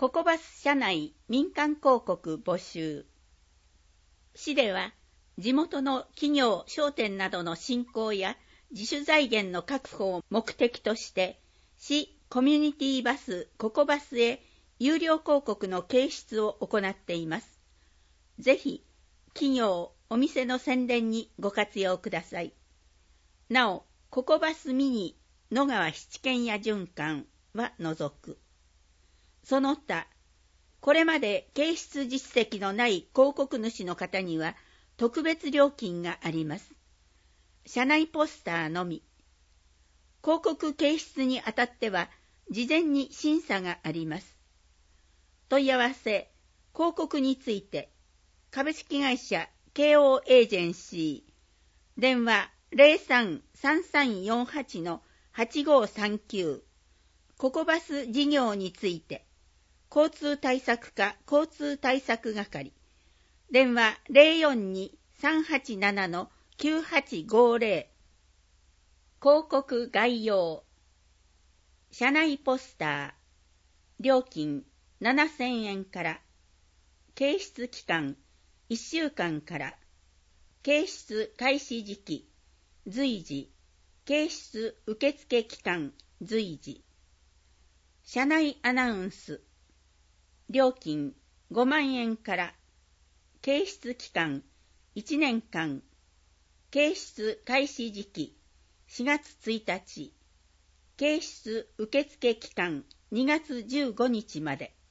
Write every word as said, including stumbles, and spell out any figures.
ココバス社内民間広告募集。市では地元の企業商店などの振興や自主財源の確保を目的として市コミュニティバスココバスへ有料広告の掲出を行っています。ぜひ企業お店の宣伝にご活用ください。なおココバスミニ野川七軒屋循環は除く。その他、これまで掲出実績のない広告主の方には特別料金があります。社内ポスターのみ。広告掲出にあたっては事前に審査があります。問い合わせ、広告について、株式会社 ケーオー エージェンシー、電話 ゼロさん さんさんよんはち はちごさんきゅう、ココバス事業について、交通対策課交通対策係、電話 ゼロよんに さんはちなな きゅうはちごゼロ、広告概要、社内ポスター、料金ななせんえんから、掲出期間いっしゅうかんから、掲出開始時期、随時、掲出受付期間、随時、社内アナウンス、料金ごまんえんから、掲出期間いちねんかん、掲出開始時期しがつついたち、掲出受付期間にがつじゅうごにちまで。